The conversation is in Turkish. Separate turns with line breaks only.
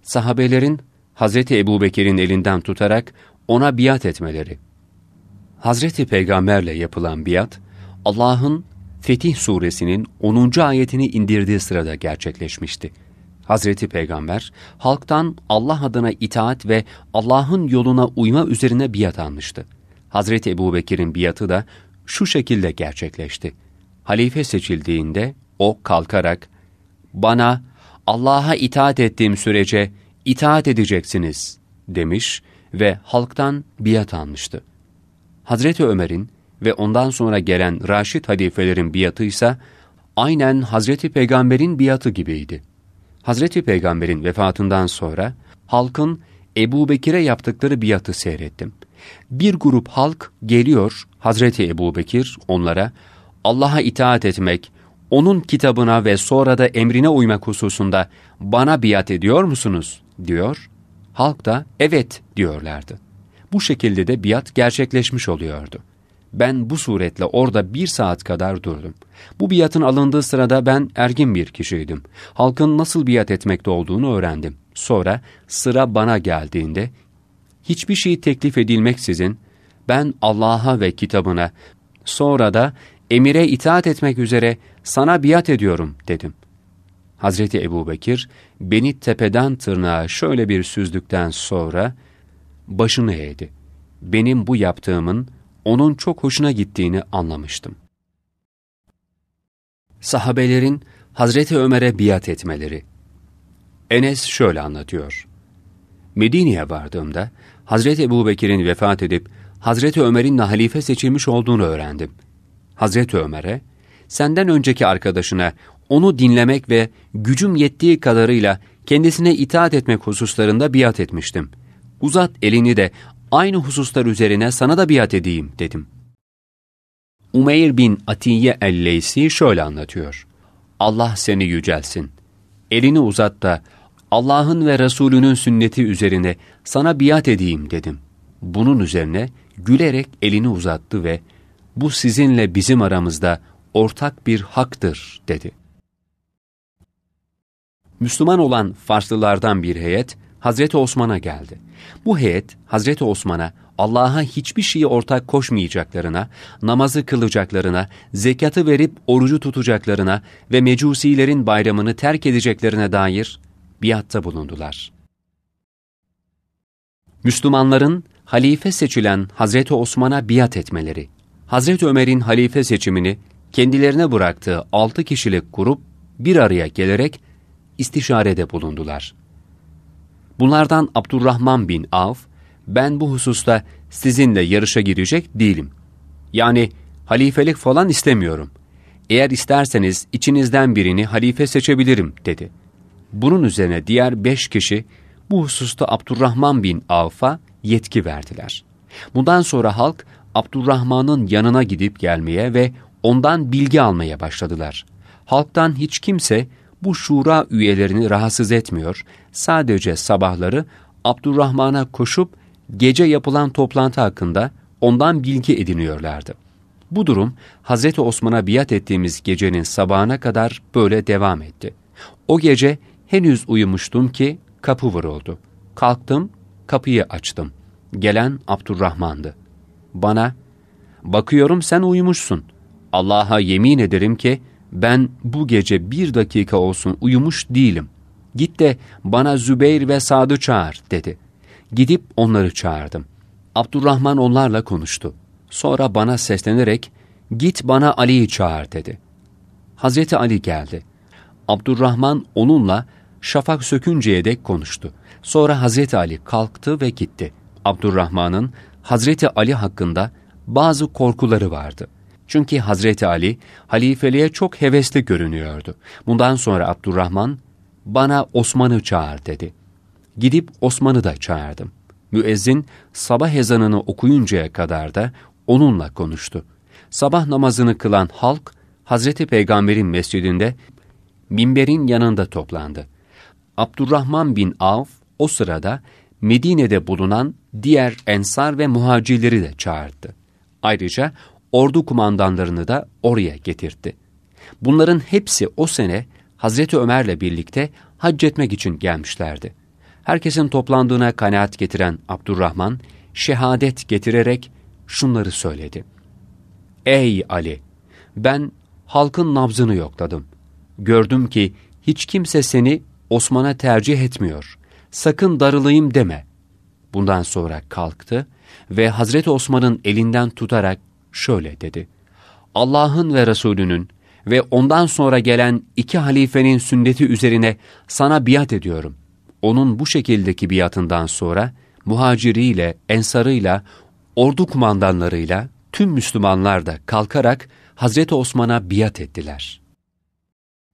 Sahabelerin Hazreti Ebubekir'in elinden tutarak ona biat etmeleri. Hazreti Peygamberle yapılan biat, Allah'ın Fetih Suresinin 10. ayetini indirdiği sırada gerçekleşmişti. Hazreti Peygamber, halktan Allah adına itaat ve Allah'ın yoluna uyma üzerine biat almıştı. Hazreti Ebubekir'in biatı da şu şekilde gerçekleşti. Halife seçildiğinde o kalkarak, "Bana Allah'a itaat ettiğim sürece itaat edeceksiniz," demiş ve halktan biat almıştı. Hazreti Ömer'in ve ondan sonra gelen Raşid halifelerin biatı ise aynen Hazreti Peygamber'in biatı gibiydi. Hazreti Peygamber'in vefatından sonra halkın Ebubekir'e yaptıkları biatı seyrettim. Bir grup halk geliyor, Hazreti Ebubekir onlara Allah'a itaat etmek, onun kitabına ve sonra da emrine uymak hususunda bana biat ediyor musunuz diyor. Halk da evet diyorlardı. Bu şekilde de biat gerçekleşmiş oluyordu. Ben bu suretle orada 1 saat kadar durdum. Bu biatın alındığı sırada ben ergin bir kişiydim. Halkın nasıl biat etmekte olduğunu öğrendim. Sonra sıra bana geldiğinde hiçbir şey teklif edilmeksizin ben Allah'a ve kitabına, sonra da emire itaat etmek üzere sana biat ediyorum dedim. Hazreti Ebubekir beni tepeden tırnağa şöyle bir süzdükten sonra başını eğdi. Benim bu yaptığımın onun çok hoşuna gittiğini anlamıştım. Sahabelerin Hazreti Ömer'e biat etmeleri. Enes şöyle anlatıyor. Medine'ye vardığımda Hazreti Ebubekir'in vefat edip Hazreti Ömer'in halife seçilmiş olduğunu öğrendim. Hazreti Ömer'e, senden önceki arkadaşına onu dinlemek ve gücüm yettiği kadarıyla kendisine itaat etmek hususlarında biat etmiştim. Uzat elini de aynı hususlar üzerine sana da biat edeyim dedim. Umeyr bin Atiye el-Leysi şöyle anlatıyor. Allah seni yücelsin. Elini uzat da Allah'ın ve Resulünün sünneti üzerine sana biat edeyim dedim. Bunun üzerine gülerek elini uzattı ve bu sizinle bizim aramızda ortak bir haktır dedi. Müslüman olan Farslılardan bir heyet Hazreti Osman'a geldi. Bu heyet Hazreti Osman'a Allah'a hiçbir şeyi ortak koşmayacaklarına, namazı kılacaklarına, zekatı verip orucu tutacaklarına ve mecusilerin bayramını terk edeceklerine dair biatta bulundular. Müslümanların halife seçilen Hazreti Osman'a biat etmeleri. Hazreti Ömer'in halife seçimini kendilerine bıraktığı 6 kişilik grup bir araya gelerek istişarede bulundular. Bunlardan Abdurrahman bin Avf, ben bu hususta sizinle yarışa girecek değilim. Yani halifelik falan istemiyorum. Eğer isterseniz içinizden birini halife seçebilirim dedi. Bunun üzerine diğer 5 kişi bu hususta Abdurrahman bin Avf'a yetki verdiler. Bundan sonra halk Abdurrahman'ın yanına gidip gelmeye ve ondan bilgi almaya başladılar. Halktan hiç kimse bu şura üyelerini rahatsız etmiyor, sadece sabahları Abdurrahman'a koşup gece yapılan toplantı hakkında ondan bilgi ediniyorlardı. Bu durum Hazreti Osman'a biat ettiğimiz gecenin sabahına kadar böyle devam etti. O gece henüz uyumuştum ki kapı vuruldu. Kalktım, kapıyı açtım. Gelen Abdurrahman'dı. Bana, bakıyorum sen uyumuşsun. Allah'a yemin ederim ki ben bu gece 1 dakika olsun uyumuş değilim. Git de bana Zübeyir ve Sad'ı çağır dedi. Gidip onları çağırdım. Abdurrahman onlarla konuştu. Sonra bana seslenerek git bana Ali'yi çağır dedi. Hazreti Ali geldi. Abdurrahman onunla şafak sökünceye dek konuştu. Sonra Hazreti Ali kalktı ve gitti. Abdurrahman'ın Hazreti Ali hakkında bazı korkuları vardı. Çünkü Hazreti Ali halifeliğe çok hevesli görünüyordu. Bundan sonra Abdurrahman bana Osman'ı çağır dedi. Gidip Osman'ı da çağırdım. Müezzin sabah ezanını okuyuncaya kadar da onunla konuştu. Sabah namazını kılan halk Hazreti Peygamber'in mescidinde minberin yanında toplandı. Abdurrahman bin Avf o sırada Medine'de bulunan diğer ensar ve muhacirleri de çağırdı. Ayrıca ordu kumandanlarını da oraya getirtti. Bunların hepsi o sene Hazreti Ömer'le birlikte hac etmek için gelmişlerdi. Herkesin toplandığına kanaat getiren Abdurrahman, şehadet getirerek şunları söyledi. Ey Ali! Ben halkın nabzını yokladım. Gördüm ki hiç kimse seni Osman'a tercih etmiyor. Sakın darılayım deme. Bundan sonra kalktı ve Hazreti Osman'ın elinden tutarak şöyle dedi. Allah'ın ve Resulünün ve ondan sonra gelen 2 halifenin sünneti üzerine sana biat ediyorum. Onun bu şekildeki biatından sonra muhaciriyle, ensarıyla, ordu kumandanlarıyla tüm Müslümanlar da kalkarak Hazreti Osman'a biat ettiler.